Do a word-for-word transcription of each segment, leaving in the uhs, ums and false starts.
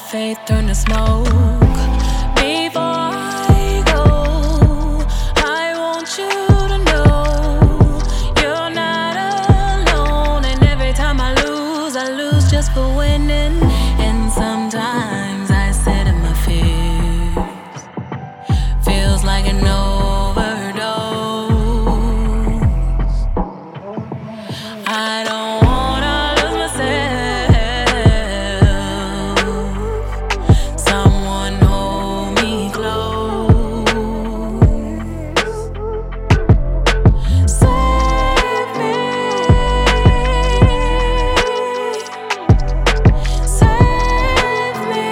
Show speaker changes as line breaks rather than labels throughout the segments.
faith turn to smoke. Before I go, I want you to know you're not alone. And every time I lose, I lose just for winning. And sometimes I sit in my fears. Feels like an overdose. I don't wanna lose myself. Someone hold me close. Save me. Save me.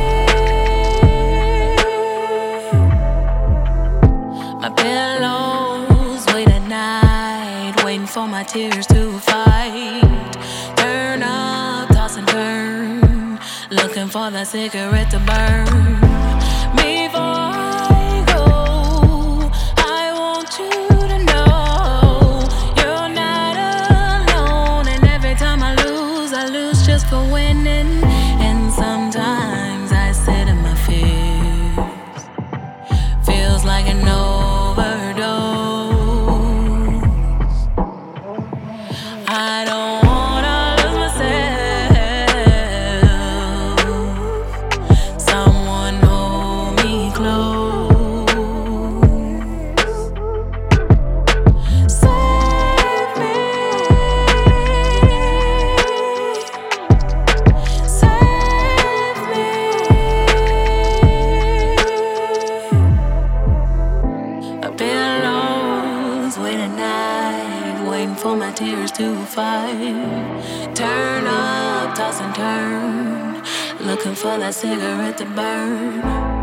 My pillows wait at night, waiting for my tears to fight. Turn up, toss and turn, looking for that cigarette to burn. Before I go, I want you to know you're not alone. And every time I lose, I lose just for winning. And sometimes I sit in my fears. Feels like an overdose. I don't wanna lose myself. Someone hold me close. Save me. Save me. My pillows wait at night, waiting for my tears to fight. Turn up, toss and turn, looking for that cigarette to burn.